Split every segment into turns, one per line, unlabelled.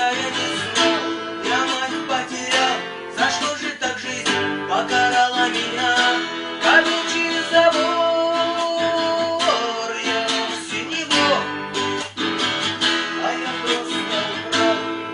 отца я не знал, я мать потерял. За что же так жизнь покарала меня? Колючий забор, я вовсе не вор, а я просто украл.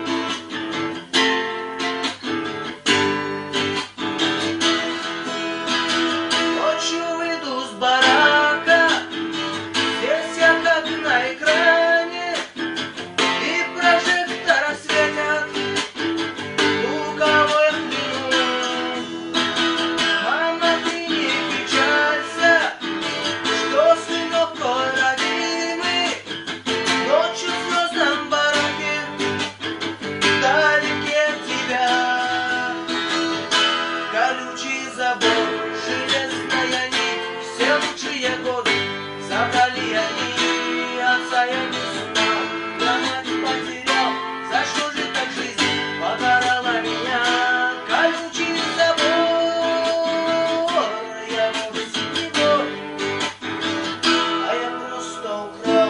Ночью выйду с барака, здесь я как на экране, и прожектора светят луковое вино. Мама, ты не печалься, что сынок твой родимый ночью в звездном бараке вдалеке от тебя. Колючий забор, железная нить, все лучшие годы забрали они. Отца я не знал, я мать потерял. За что же так жизнь покарала меня? Колючий забор, я вовсе не вор, а я просто украл.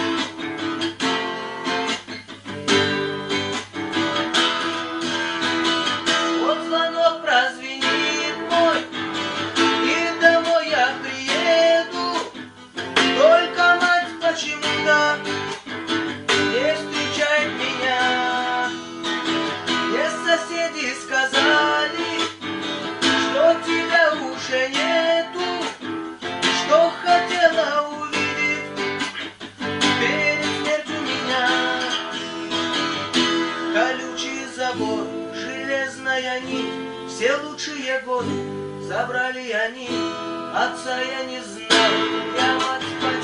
Вот звонок прозвенит мой, и домой я приеду. Только мать почему-то не встречает меня. Мне соседи сказали, что тебя уже нету, что хотела увидеть перед смертью меня. Колючий забор, железная нить, все лучшие годы забрали они. Отца я не знал, я мать потерял.